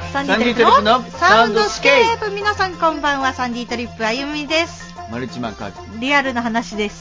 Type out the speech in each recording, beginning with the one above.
サンディトリップのサウンドスケープ。皆さんこんばんは。サンディトリップあゆみです。 マルチマカリアルな話です。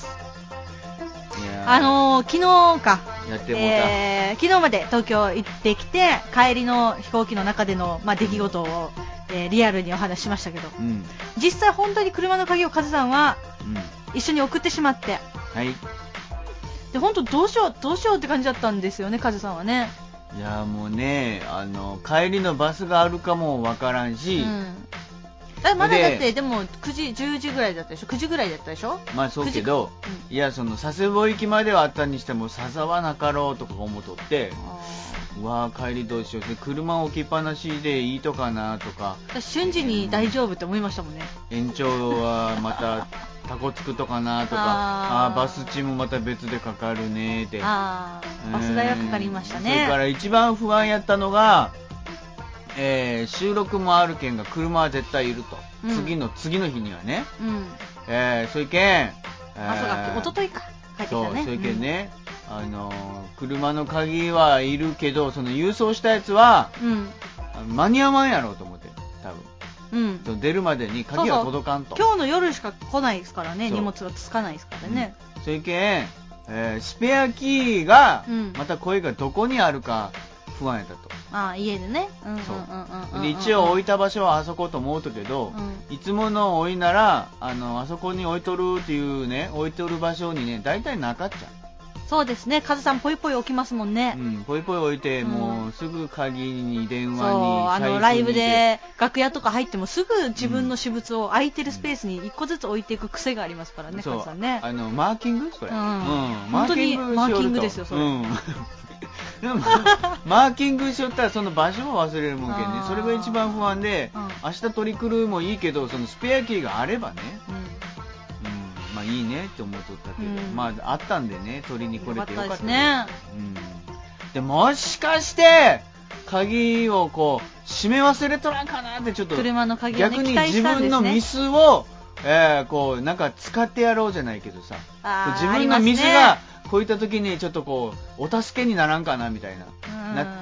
昨日かやってもう昨日まで東京行ってきて、帰りの飛行機の中での、出来事を、リアルにお話ししましたけど、実際本当に車の鍵をカズさんは、一緒に送ってしまって、で本当どうしようって感じだったんですよね、カズさんはね。 いやもうね、帰りのバスがあるかもわからんし、 まだだってでも9時10時ぐらいだったでしょ、9時ぐらいだったでしょ。 まあそうけど、いやその佐世保行きまではあったにしても笹はなかろうとか思っとって、うわ帰りどうしようって、車置きっぱなしでいいとかなとか、 瞬時に大丈夫って思いましたもんね。 延長はまたタコつくとかなとか、バス賃もまた別でかかるねって、 バス代はかかりましたね。 それから一番不安やったのが、収録もあるけんが車は絶対いると、次の日にはね、そういうけん、 おとといか帰ってきたね。 そういうけんね、車の鍵はいるけど、その郵送したやつは、間に合わんやろうと思って、多分、出るまでに鍵が届かんと。 今日の夜しか来ないですからね、荷物がつかないですからね。 そういうけん、スペアキーが、またこれがどこにあるか不安やったと。 家でね。 で一応置いた場所はあそこと思うとけど、いつもの置いならあそこに置いとるっていうね、置いとる場所にね大体なかっちゃう。 そうですね、カズさんポイポイ置きますもんね。 ポイポイ置いて、もうすぐ鍵に電話にライブで楽屋とか入ってもすぐ自分の私物を空いてるスペースに1個ずつ置いていく癖がありますからね、カズさんね。 マーキングそれ、 本当にマーキングですよそれ。 でもマーキングしよったらその場所を忘れるもんけんね、それが一番不安で、明日取り来るもいいけど、そのスペアキーがあればね、まあいいねって思っとったけど、まああったんでね、取りに来れてよかったですね。でもしかして鍵をこう閉め忘れとらんかなって、ちょっと車の鍵をね、 逆に自分のミスを、こうなんか使ってやろうじゃないけどさ、自分のミスがこういった時にちょっとこうお助けにならんかなみたいな、なって、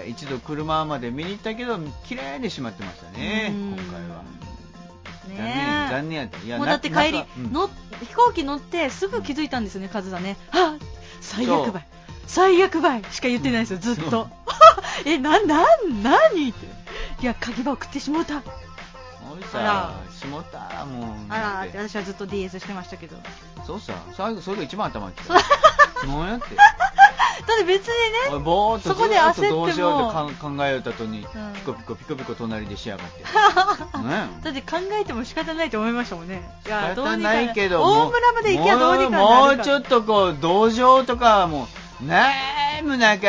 一度車まで見に行ったけど綺麗に閉まってましたね、今回は。残念やった。いやもうだって帰り、飛行機乗ってすぐ気づいたんですよね、カズさんね。最悪ばいしか言ってないですよ、ずっと。何って、いや鍵ば送ってしもうた。 しもった、もうって私はずっと DS してましたけど。 そうさ、最後それが一番頭にきた。もうやって。 だって別にね、 ぼーっとそこで焦ってもどうしようって考えた後に、ピコピコ隣でしやがって。 だって考えても仕方ないと思いましたもんね。 仕方ないけど、 大村まで行きゃどうにかなるか。 もうちょっとこう同情とかも全く全く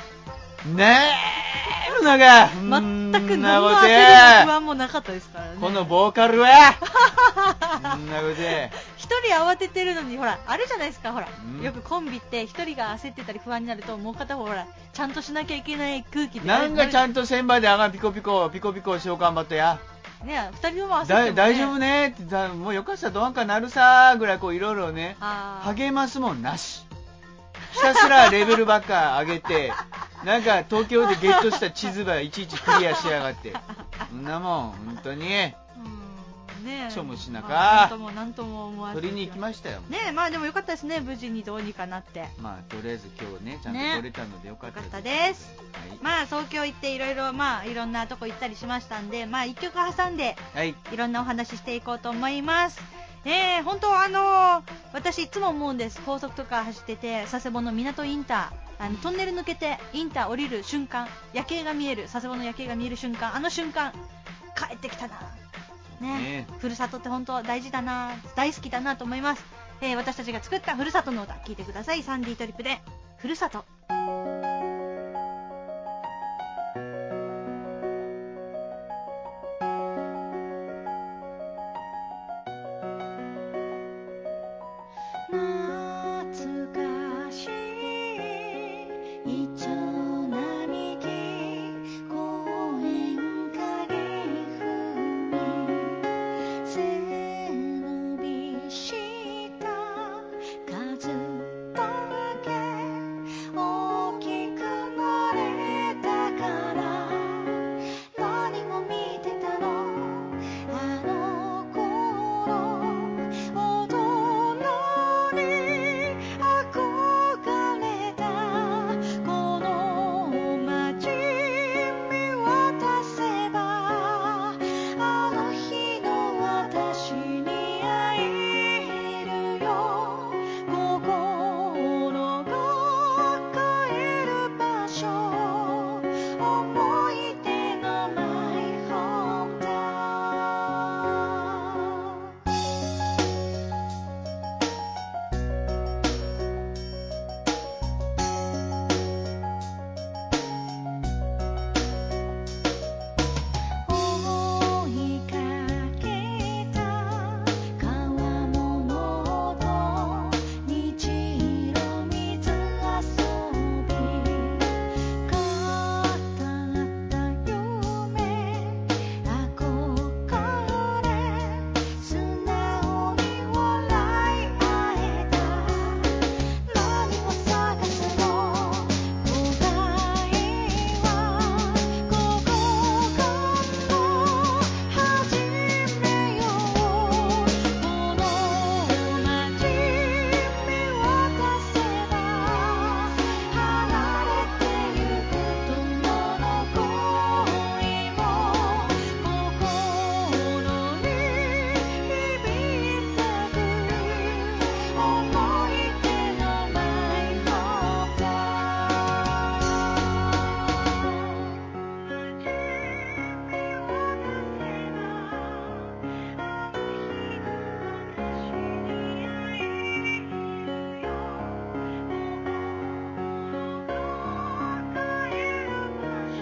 何の焦りも不安もなかったですからね。 このボーカルはそんなことで一人慌ててるのに、ほらあるじゃないですか、ほら、よくコンビって一人が焦ってたり不安になると、もう片方ほらちゃんとしなきゃいけない空気で、 なんかちゃんと千倍でピコピコしよう頑張ってやね、二人とも焦ってもね、 大丈夫ねって、もうよかったらどうかなるさぐらいこういろいろね励ますもんなし、ひたすらレベルばっか上げてなんか東京でゲットした地図ばいちいちクリアしやがって、そんなもん本当にちょもしなか、 なんとも思わず取りに行きましたよね。まあでもよかったですね、無事にどうにかなって。 まあとりあえず今日ねちゃんと取れたのでよかったです。まあ東京行っていろいろいろんなとこ行ったりしましたんで、一曲挟んでいろんなお話していこうと思います。本当私いつも思うんです。高速とか走ってて、佐世保の港インター、トンネル抜けてインター降りる瞬間、夜景が見える、佐世保の夜景が見える瞬間、あの瞬間帰ってきたなね。ふるさとって本当大事だな、大好きだなと思います。私たちが作ったふるさとの歌聞いてください。サンディトリップでふるさと。風だけ大き思い出のマイホームタ思いかけた川面の虹色水遊び語った夢憧れ素直に笑い合えた何を探すの答えはここから始めようこの街見渡せば離れてゆく友の声も心に響いてく思い出のマイホームタ街見渡せばあの日の私に会えるよ心が帰る場所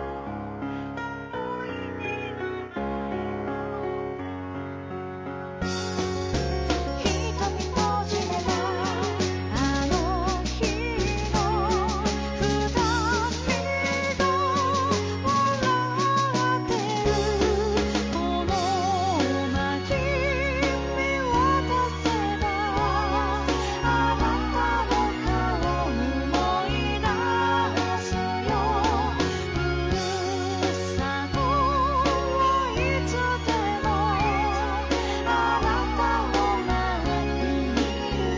思い出のマイホームタ瞳閉じればあの日の二人が笑ってるこの街見渡せばあなたの顔思い出すよふるさとはいつでもあなたを待っている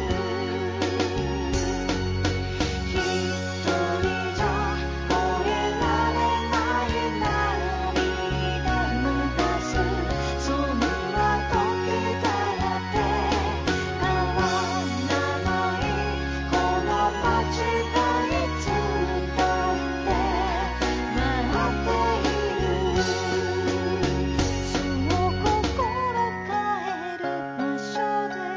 一人じゃ終えられない涙流すそんな時だって変わらないこの街がいつだって待っているそう心帰る場所で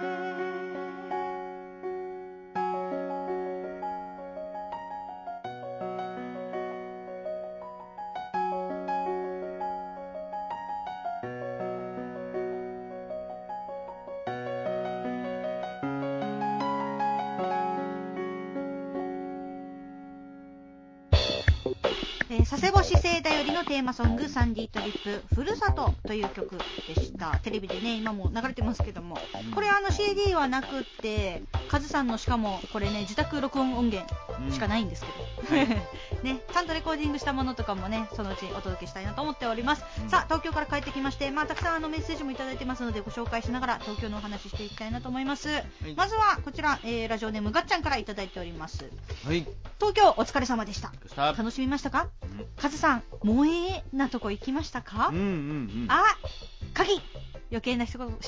佐世保市聖だよりのテーマソングサンディトリップふるさとという曲でした。テレビでね今も流れてますけども、これCD はなくってカズさんのしかもこれね自宅録音音源しかないんですけど、ね、ちゃんとレコーディングしたものとかもねそのうちお届けしたいなと思っております。さあ東京から帰ってきまして、たくさんメッセージもいただいてますのでご紹介しながら東京のお話ししていきたいなと思います。まずはこちら、ラジオネームがっちゃんからいただいております。東京お疲れ様でした。楽しみましたか？カズさん萌えなとこ行きましたか？あ、鍵余計な一言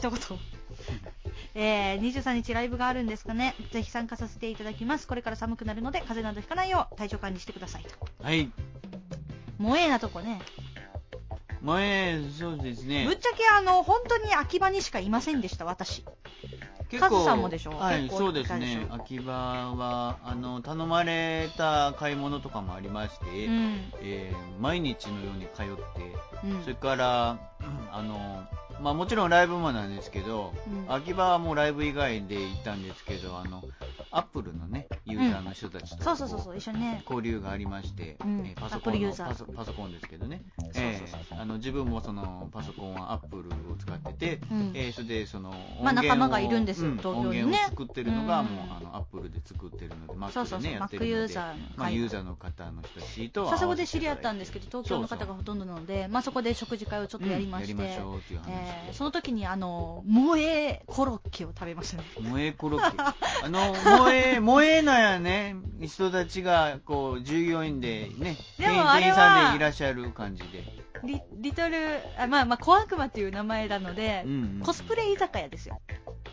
23日ライブがあるんですかね。ぜひ参加させていただきます。これから寒くなるので風邪などひかないよう体調管理してくださいと。はい萌えなとこね。 萌え、そうですね。 ぶっちゃけ本当に秋葉にしかいませんでした私。カズさんもでしょ。 はい、そうですね。秋葉は頼まれた買い物とかもありまして、毎日のように通って、それからもちろんライブもなんですけど、秋葉はもうライブ以外で行ったんですけど、アップルのねユーザーの人たちとそう一緒にね交流がありまして、パソコンですけどね、自分もそのパソコンはアップルを使ってて、それでその仲間がいるんですよ、東京にね。 音源を作ってるのがもうアップルで作ってるので Mac でねやってるので、 ユーザーの方の人たちと佐世保で知り合ったんですけど、東京の方がほとんどなので、そこで食事会をちょっとやりまして、 やりましょうっていう話で、 その時に萌えコロッケを食べましたね。 萌えコロッケ萌えなやね人たちがこう従業員でね店員さんでいらっしゃる感じで、 リトル小悪魔っていう名前なので、コスプレ居酒屋ですよ。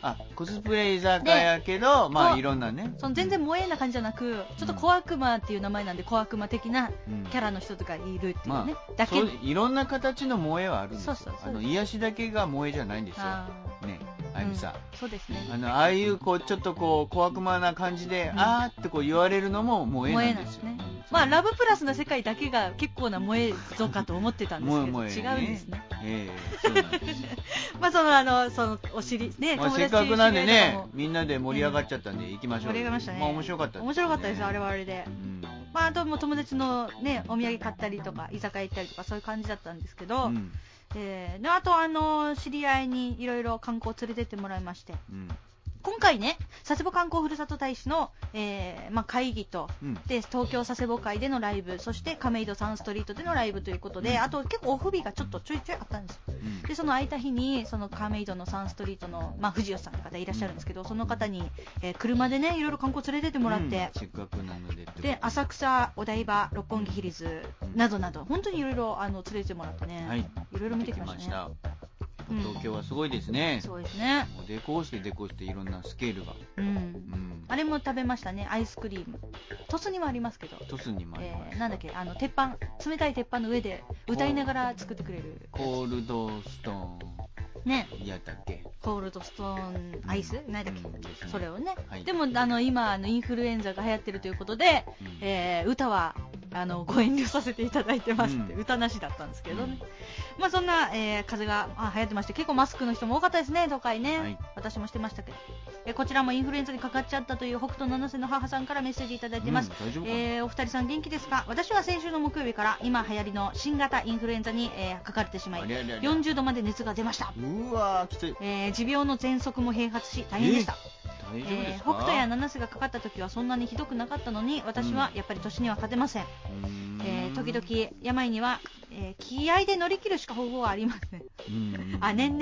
コスプレ居酒屋けど、まあいろんなね。 その全然萌えな感じじゃなく、ちょっと小悪魔っていう名前なんで、小悪魔的なキャラの人とかいるっていうね。 まあ、だけいろんな形の萌えはあるんですよ。癒しだけが萌えじゃないんですよ。ね、あゆみさん。 そうですね。 ああいうちょっと小悪魔な感じで、あーって言われるのも萌えなんですよ。 ね。まあラブプラスの世界だけが結構な萌え像かと思ってたんですけど、違うんですね。 そうなんです。 まあそのお尻ね、 せっかくなんでね、みんなで盛り上がっちゃったんで行きましょう。 盛り上がりましたね。 まあ面白かったです。 面白かったです、あれはあれで。まああとも友達のね、お土産買ったりとか居酒屋行ったりとかそういう感じだったんですけど、あと知り合いにいろいろ観光連れてってもらいまして。今回ね、佐世保観光ふるさと大使の、会議と、で東京佐世保会でのライブ、そして亀戸サンストリートでのライブということで、あと結構オフ日がちょっとちょいちょいあったんです。でその空いた日にその亀戸のサンストリートの、藤吉さんって方いらっしゃるんですけど、その方に、車でねいろいろ観光連れてってもらって、 せっかくなので浅草、お台場、六本木ヒルズなどなど本当にいろいろ連れてってもらってね、いろいろ見てきましたね。 東京はすごいですね。 そうですね。 デコしていろんなスケールが。 あれも食べましたね、アイスクリーム。鳥栖にもありますけど。 鳥栖にもあります。 なんだっけ、鉄板、冷たい鉄板の上で歌いながら作ってくれる。 コールドストーン。 ね。 やったっけ。 コールドストーンアイス、なんだっけ、それをね。でも今インフルエンザが流行ってるということで、歌はご遠慮させていただいてますって、歌なしだったんですけどね。まあそんな、風邪が流行ってまして、結構マスクの人も多かったですね、都会ね。私もしてましたけど、こちらもインフルエンザにかかっちゃったという北斗七瀬の母さんからメッセージいただいてます。お二人さん元気ですか？私は先週の木曜日から今流行りの新型インフルエンザに、かかれてしまい、40度まで熱が出ました。 うわーきつい。 持病の喘息も併発し大変でした。北斗や七瀬がかかった時はそんなにひどくなかったのに、私はやっぱり年には勝てません。時々病には、気合で乗り切るしか方法はありません。年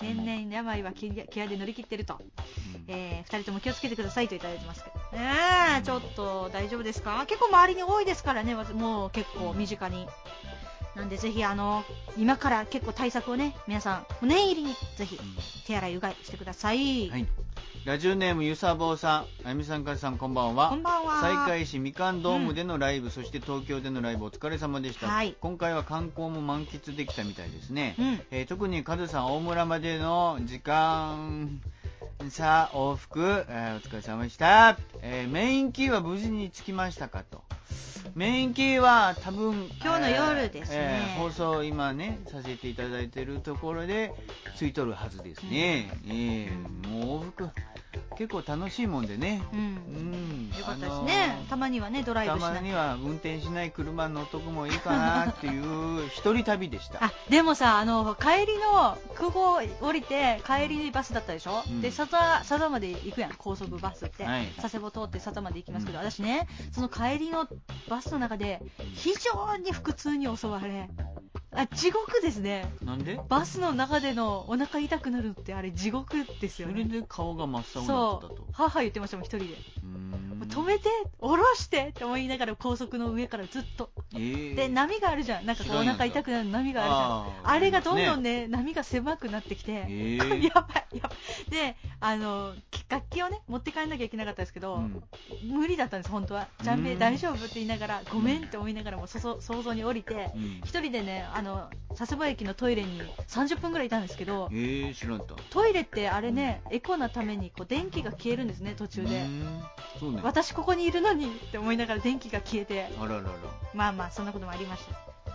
々病は気合で乗り切ってると、2人とも気をつけてくださいといただいてますけどね。ちょっと大丈夫ですか？結構周りに多いですからね、もう結構身近に。なんでぜひ今から結構対策をね、皆さん念入りにぜひ手洗いうがいしてください。 はい。ラジオネームゆさぼうさん、あゆみさん、かずさん、こんばんは。 こんばんは。 西海市みかんドームでのライブ、そして東京でのライブお疲れ様でした。今回は観光も満喫できたみたいですね。特にかずさん、大村までの時間差往復、お疲れ様でした。メインキーは無事に着きましたかと。メインキーは多分今日の夜ですね、 放送今ねさせていただいているところでついとるはずですね。もう往復結構楽しいもんでね。 よかったですね。たまにはねドライブしない。 たまには運転しない車乗っとくもいいかなっていう一人旅でした。 でもさ帰りの空港降りて帰りバスだったでしょ。で佐渡まで行くやん、高速バスって、佐世保通って佐渡まで行きますけど、私ねその帰りのバスの中で非常に腹痛に襲われ、地獄ですね。 なんで？ バスの中でのお腹痛くなるってあれ地獄ですよね。 それで顔が真っ青になってたと。 そう、母言ってましたもん一人で。止めて下ろしてって思いながら高速の上からずっと、で波があるじゃん、なんかこうお腹痛くなる波があるじゃん。あれがどんどんね波が狭くなってきて、やばいで楽器をね持って帰んなきゃいけなかったですけど、無理だったんです本当は。ジャンベ大丈夫って言いながらごめんって思いながらも想像に降りて、一人でね佐世保駅のトイレに30分ぐらいいたんですけど、 知らんと。 トイレってあれね、エコなためにこう電気が消えるんですね途中で。 そうね、 私ここにいるのにって思いながら電気が消えて、 あららら、 まあそんなこともありました。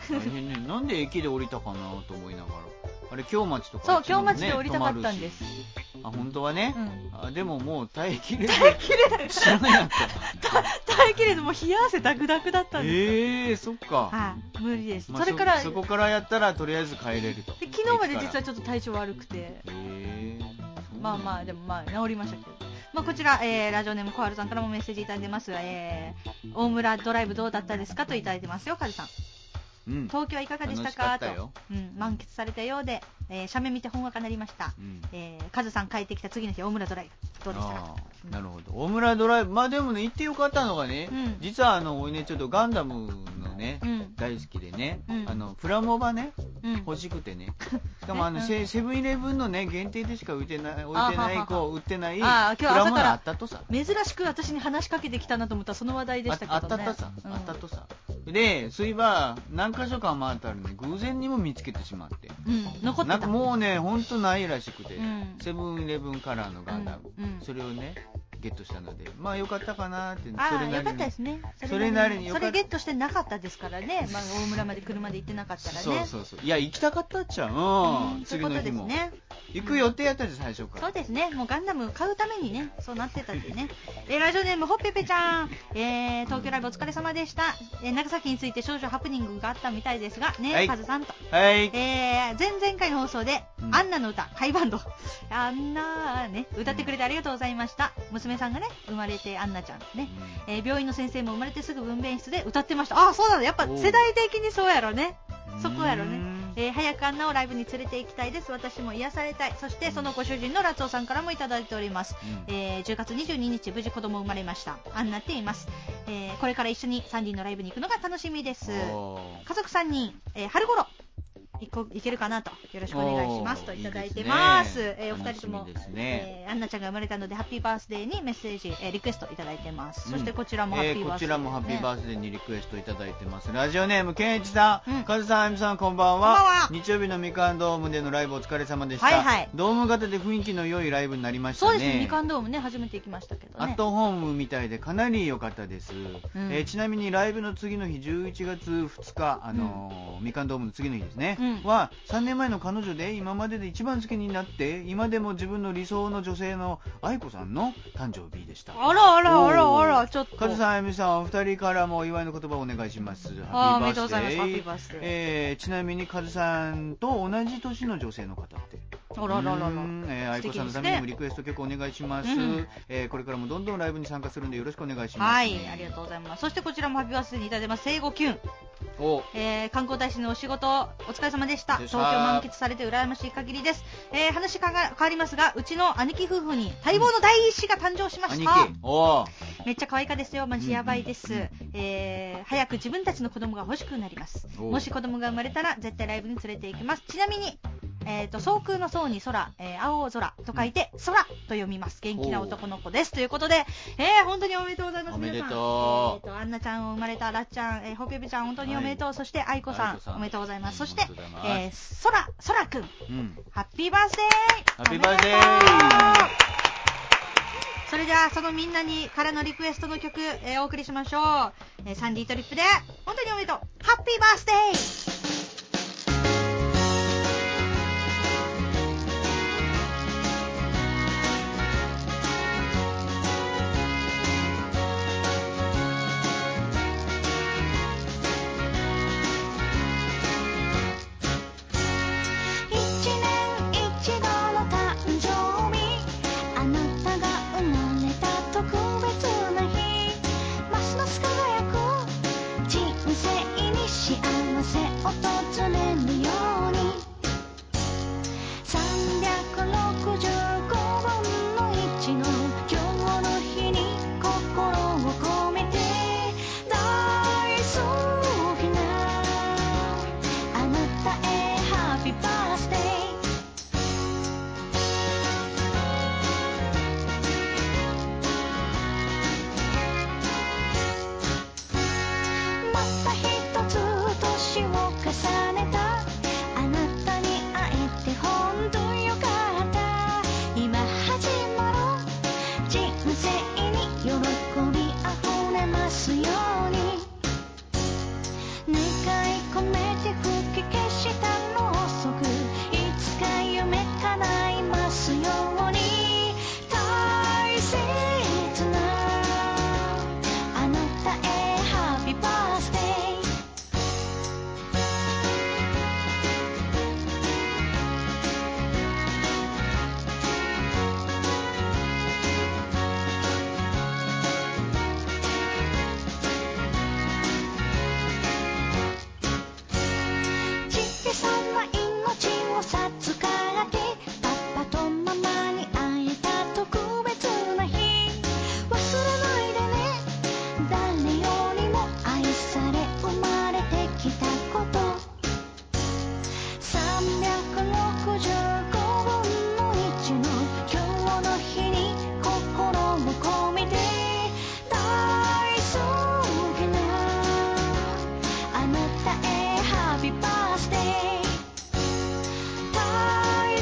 大変ね。なんで駅で降りたかなと思いながら、あれ京町とか、 そう京町で降りたかったんです。 本当はね、でももう耐えきれない。 知らなかった。耐えきれずもう冷や汗ダクダクだったんです。 そっか。 無理です。 それからそこからやったらとりあえず帰れると。 で昨日まで実はちょっと体調悪くて、でも治りましたけど。こちら、ラジオネームコハルさんからもメッセージいただいてます。大村ドライブどうだったですかといただいてますよ、カズさん。東京はいかがでしたかと、満喫されたようで、写メ見てほんわかなりました。カズさん帰ってきた次の日大村ドライブどうでしたか？ なるほど、大村ドライブ、でもね行ってよかったのがね、実は俺ねちょっとガンダムのね、大好きでね、プラモバね、 欲しくてね。しかもセブンイレブンのね限定でしか置いてないプラモノあったとさ。 珍しく私に話しかけてきたなと思ったらその話題でしたけどね。 あったとさ。で、そういえば何箇所か回ったらね、偶然にも見つけてしまって、 残ってた。 なんかもうね、ほんとないらしくて、セブンイレブンカラーのガンダム、それをねゲットしたので、まあよかったかなって。 それなりによかったですね。それなりにそれゲットしてなかったですからね、まあ、大村まで車で行ってなかったらね。 そういや行きたかったっちゃ次の日も行く予定やったじゃん、最初から。 そうですね、もうガンダム買うためにね、そうなってたんでね。ラジオネームほっぺぺちゃん、東京ライブお疲れ様でした。長崎について少々ハプニングがあったみたいですがね、カズさんと、前々回の放送で、アンナの歌ハイバンドアンナね歌ってくれてありがとうございました。娘さんがね生まれて、アンナちゃんね、病院の先生も生まれてすぐ分娩室で歌ってました。あ、そうなの、やっぱ世代的にそうやろね、そこやろね。早くアンナをライブに連れて行きたいです。私も癒されたい。そしてそのご主人のラツオさんからもいただいております。10月22日無事子供生まれました。アンナって言います。これから一緒にサンディのライブに行くのが楽しみです。家族3人、春頃いけるかなと、よろしくお願いしますといただいてます。お二人とも、アンナちゃんが生まれたのでハッピーバースデーにメッセージ、リクエストいただいてます。そしてこちらもハッピーバースデー、 こちらもハッピーバースデーにリクエストいただいてます。ラジオネームケンイチさん、カズさん、あゆみさん、こんばんは。日曜日のみかんドームでのライブお疲れ様でした。ドーム型で雰囲気の良いライブになりましたね。 そうですね、みかんドームね、初めて行きましたけどね。 アットホームみたいでかなり良かったです。ちなみにライブの次の日、11月2日、みかんドームの次の日ですね、は3年前の彼女で今までで一番好きになって今でも自分の理想の女性の愛子さんの誕生日でした。 あらちょっとカズさん、あゆみさん、お二人からもお祝いの言葉をお願いします。 ハッピーバースデー。ハッピーバースデー。 ちなみにカズさんと同じ年の女性の方って、愛子さんのためにもリクエスト曲お願いします。これからもどんどんライブに参加するんでよろしくお願いします。 はい、ありがとうございます。そしてこちらもハッピーバースデーにいただいてます。生後キュン、観光大使のお仕事お疲れ様でした。東京満喫されて羨ましい限りです。話変わりますが、うちの兄貴夫婦に待望の第一子が誕生しました。めっちゃ可愛いかですよ。マジやばいです。早く自分たちの子供が欲しくなります。もし子供が生まれたら絶対ライブに連れて行きます。ちなみに総空の層に空、青空と書いて空と読みます。元気な男の子ですということで、本当におめでとうございます。 おめでとう。 アンナちゃん生まれたらっちゃん、ほぺぺちゃん本当におめでとう。そして愛子さんおめでとうございます。そして空くん、ハッピーバースデー。 ハッピーバースデー。 それではそのみんなにからのリクエストの曲、お送りしましょう。サンディトリップで本当におめでとう、ハッピーバースデー。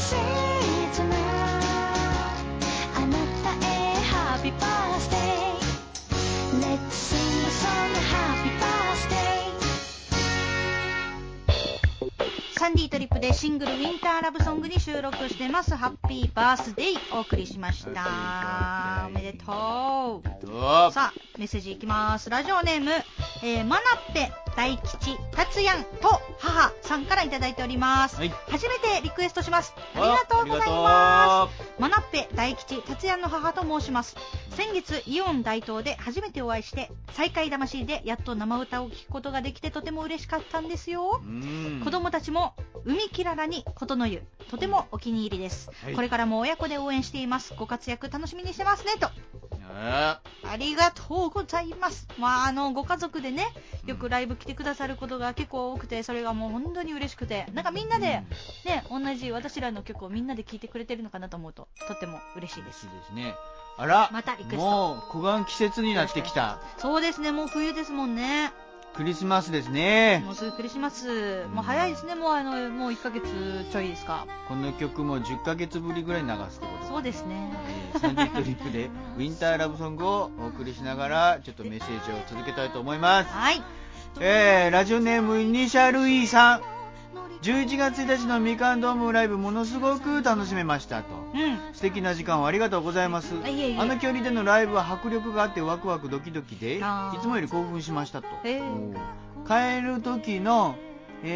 サンディトリップでシングルウィンターラブソングに収録してますハッピーバースデーお送りしました。おめでとう。さあメッセージいきます。ラジオネーム、マナッペ大吉達也と母さんからいただいております、はい、初めてリクエストします。ありがとうございます。マナッペ大吉達也の母と申します。先月イオン大東で初めてお会いして再会魂でやっと生歌を聴くことができてとても嬉しかったんですよ。子供たちも海きららに琴の湯とてもお気に入りです、はい、これからも親子で応援しています。ご活躍楽しみにしてますねと。ありがとうございます。ご家族でねよくライブ来てくださることが結構多くて、それがもう本当に嬉しくて、なんかみんなでね、同じ私らの曲をみんなで聴いてくれてるのかなと思うととっても嬉しいです。 嬉しいですね。あら、 またリクエスト。 もう小雁季節になってきた。 そうですね、もう冬ですもんね。 クリスマスですね。 もうすぐクリスマス、もう早いですね。もう1ヶ月ちょいですか。 この曲も10ヶ月ぶりぐらい流すってこと。 そうですね。 サンディトリップでウィンターラブソングをお送りしながらちょっとメッセージを続けたいと思います。 はい。 ラジオネームイニシャル E さん、11月1日のみかんドームライブものすごく楽しめましたと、素敵な時間をありがとうございます。あの距離でのライブは迫力があってワクワクドキドキでいつもより興奮しましたと。帰る時のち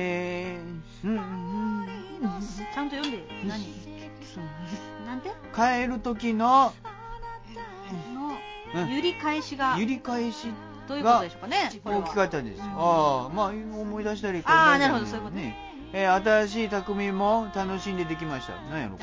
ゃんと読んで。何なんて帰る時の揺り返しがどういうことでしょうかね。 大きかったです。思い出したり。 なるほど、そういうことね。 新しい匠も楽しんでできました。何やろか。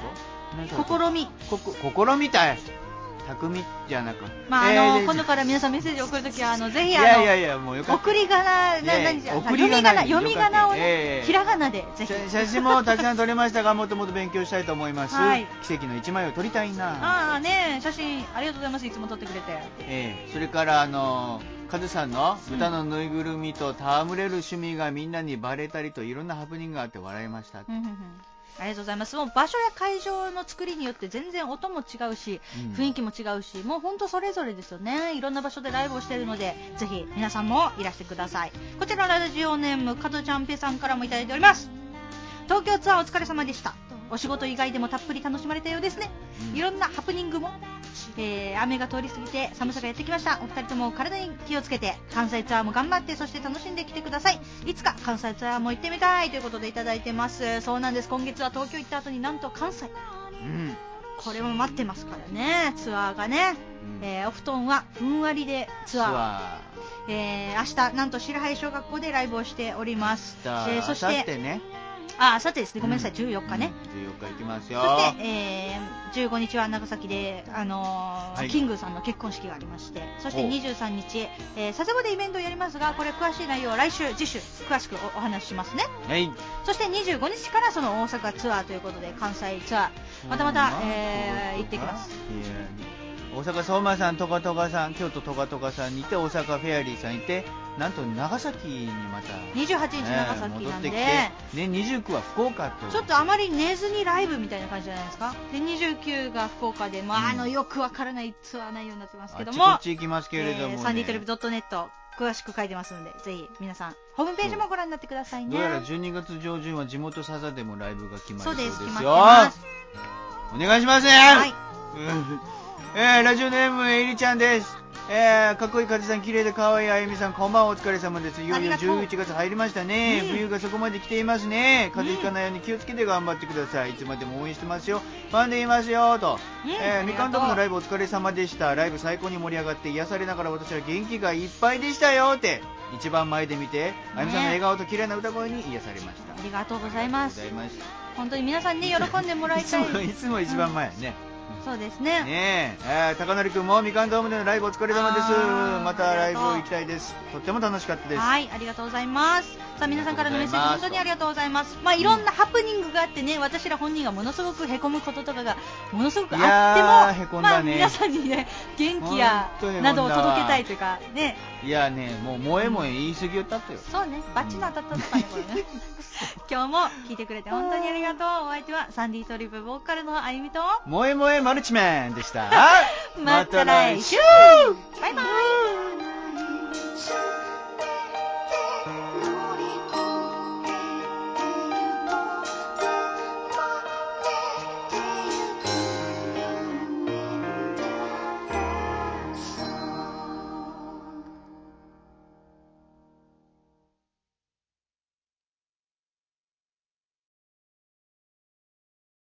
試みたい。匠じゃなく。 今度から皆さんメッセージを送るときはぜひもうよかった。 送り仮名読み仮名をね、ひらがなでぜひ。 写真もたくさん撮れましたが、もっともっと勉強したいと思います。奇跡の一枚を撮りたいな。 写真ありがとうございます。いつも撮ってくれて。 それからカズさんの豚のぬいぐるみと戯れる趣味がみんなにバレたりといろんなハプニングがあって笑いました。 ありがとうございます。もう場所や会場の作りによって全然音も違うし、雰囲気も違うし、もう本当それぞれですよね。いろんな場所でライブをしているので、ぜひ皆さんもいらしてください。こちらラジオネーム加藤ちゃんぺさんからもいただいております。東京ツアーお疲れ様でした。お仕事以外でもたっぷり楽しまれたようですね。いろんなハプニングも、雨が通り過ぎて寒さがやってきました。お二人とも体に気をつけて関西ツアーも頑張って、そして楽しんできてください。いつか関西ツアーも行ってみたいということでいただいてます。そうなんです。今月は東京行った後になんと関西、これも待ってますからね、ツアーがね。お布団はふんわりでツアー、明日なんと白灰小学校でライブをしております。そしてさてですね、ごめんなさい、14日ね、 14日行きますよ。 そして、15日は長崎で、キングさんの結婚式がありまして、そして23日、佐世保でイベントをやりますが、これ詳しい内容は次週詳しくお話ししますね。そして25日からその大阪ツアーということで、関西ツアーまた、行ってきます。 大阪相馬さん、トカトカさん、京都トカトカさんにいて、大阪フェアリーさんいて、なんと長崎にまた 28日長崎なんで、 29は福岡と、 ちょっとあまり寝ずにライブみたいな感じじゃないですか。で29が福岡で、よくわからないツアー内容になってますけども、 こっち行きますけれども、 サンディトリブ .net 詳しく書いてますので、ぜひ皆さんホームページもご覧になってくださいね。 どうやら12月上旬は地元佐賀でもライブが決まりそうですよ。 決まってます。 お願いしますね。はい。ラジオネームエリちゃんです。かっこいい風さん、綺麗で可愛いあゆみさん、こんばんは、お疲れ様です。いよいよ11月入りましたね。冬がそこまで来ていますね。風邪ひかないように気をつけて頑張ってください。いつまでも応援してますよ。ファンでいますよと。みかんとこのライブお疲れ様でした。ライブ最高に盛り上がって癒されながら私は元気がいっぱいでしたよって、一番前で見て、あゆみさんの笑顔と綺麗な歌声に癒されました。 ありがとうございます。本当に皆さんに喜んでもらいたい。 いつも一番前ね。 そうですね。 ねえ、高典くんもみかんドームでのライブお疲れ様です。またライブ行きたいです。とっても楽しかったです。 はい、ありがとうございます。さあ、皆さんからのメッセージ本当にありがとうございます。まあ、いろんなハプニングがあってね、私ら本人がものすごくへこむこととかがものすごくあっても、まあ、皆さんにね、元気やなどを届けたいというかね。 いやね、もう萌え萌え言い過ぎよったってよ。 そうね、バチの当たったとかね、これね。今日も聞いてくれて本当にありがとう。お相手はサンディートリップボーカルのあゆみと萌え萌えマルチメンでした。 また来週。バイバイ。